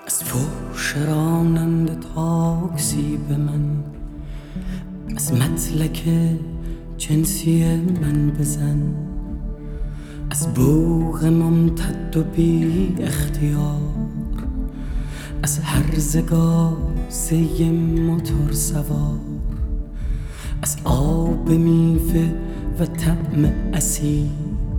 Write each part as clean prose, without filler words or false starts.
از فحش راننده تاکسی به من، از مطلق جنسی من بزن، از بوق ممتد و بی اختیار، از هرزه گازه موتور سوار، از آب میوه و طعم اسید،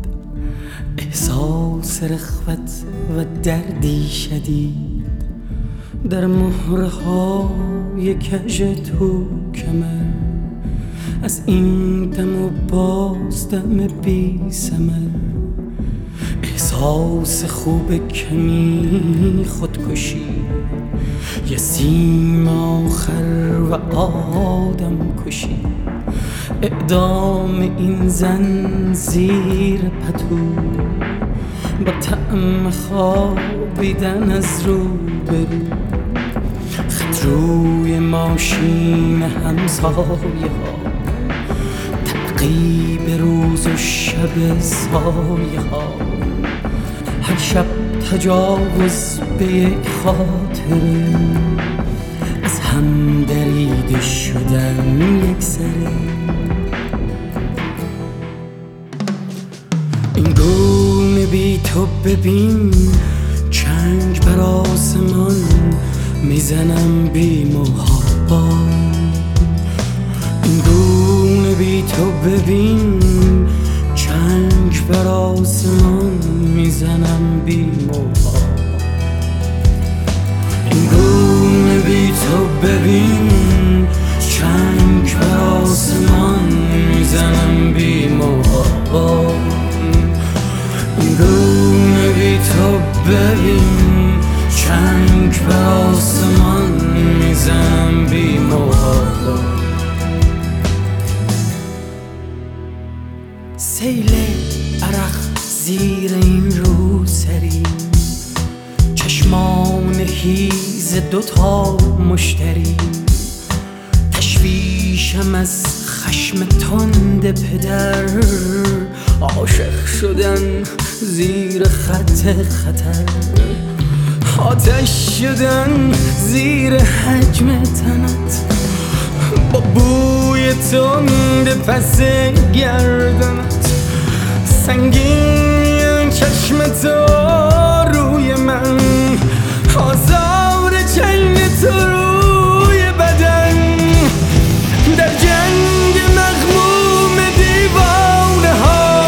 احساس رخوت و دردی شدید در مهره های کژ توکمه، از این دم و باز دم بی ثمر، احساس خوب کمی خودکشی، یه سیم آخر و آدم کشی، اعدام این زن زیر پتو، با طعم خوابیدن از رو برو، خط روی ماشین همسایه ها، تعقیب روز و شب سایه ها، هر شب تجاوز به یک خاطره، از هم دریده شدن یک سره. این گونه بی تو ببین چنگ بر آسمان میزنم بی محابا، این گونه بی تو ببین چنگ بر آسمان میزنم بی محابا، این گونه بی تو ببین چنگ بر آسمان میزنم بی محابا، این گونه بی تو ببین چنگ بر آسمان میزنم بی محابا. سیل عرق زیر این روسری، چشمان هیز دوتا مشتری، تشویشم از خشم تند پدر، عاشق شدن زیر خط خطر، آتش شدن زیر حجم تنت، با بوی تند پس گردنت، سنگین چشم تو روی من، آزار چنگ تو روی بدن، در جنگ مغموم دیوانه ها،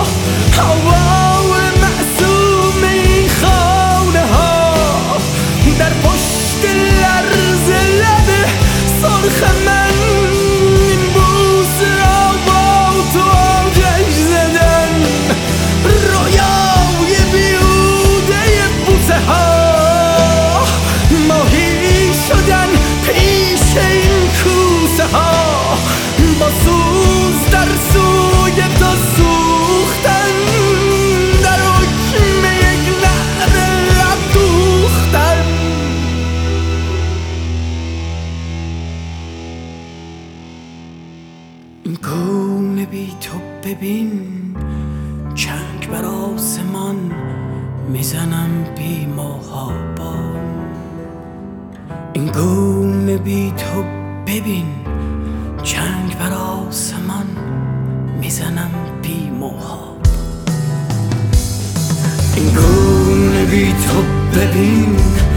آوار معصوم این خانه ها، در پشت لرز لب سرخ من، این بوس را با تو آتش زدن، رویای بیهوده بوسه ها، ماهی شدن پیش این کوسه ها، با سوز در سوی تو سوختن، در حکم یک نهر لب دوختن. این گونه بی تو ببین چنگ بر آسمان میزنم بی محابا، این گونه بی تو ببین چنگ بر آسمان میزنم بی محابا، این گونه بی تو ببین